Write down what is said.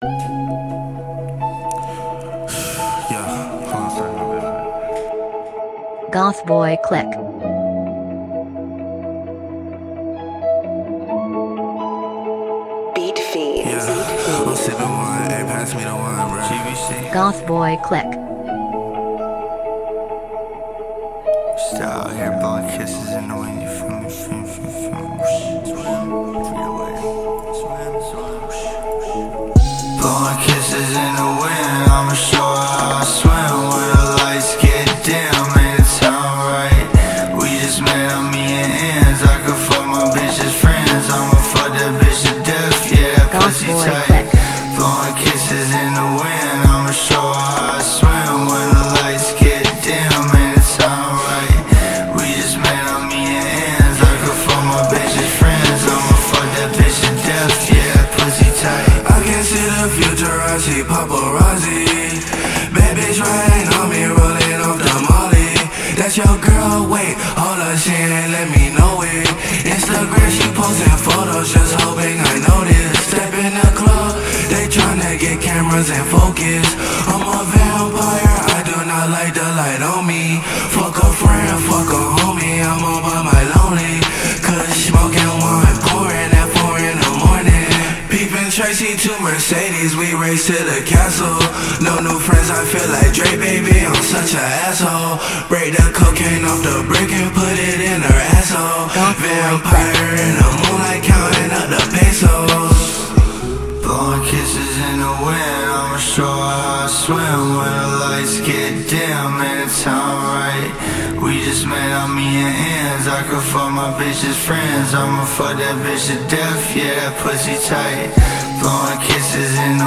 Goth Boy Click. Beat Fiends. Yeah, I'm sipping wine, hey, pass me the wine, bro. GBC. Goth Boy Click. Just out here blowing kisses in the wind, you feel me? Blowing kisses in the wind, I'ma show her how I swim. When the lights get dim, ain't the time right. We just met on me and ends, I could fuck my bitch's friends. I'ma fuck that bitch to death, yeah, that pussy tight. Blowing kisses in the wind, I'ma show her how I swim. When the lights get dim, ain't the time right. We just met on me and ends, I could fuck my bitch's friends. I'ma fuck that bitch to death, yeah, that pussy tight. I can see the future, I see paparazzi. Bad bitch riding on me, rolling off the molly. That's your girl, wait, hold up, she ain't let me know it. Instagram, she posting photos, just hoping I notice. Step in the club, they tryna get cameras and focus. I'm a vampire, I do not like the light on me. Fuck a friend, fuck a homie, I'm all by my lonely. Cause smoking wine, pouring at 4 in the morning. Peeping Tracy to Mercedes, we race to the castle. No new friends, I feel like Drake, baby, I'm such an asshole. Break the cocaine off the brick and put it in her asshole. Vampire in the moonlight, counting up the pesos. Blowing kisses in the wind, I'ma show her how I swim. When the lights get dim, ain't the time right. We just met on me and ends, I could fuck my bitch's friends. I'ma fuck that bitch to death, yeah, that pussy tight. Blowing kisses in the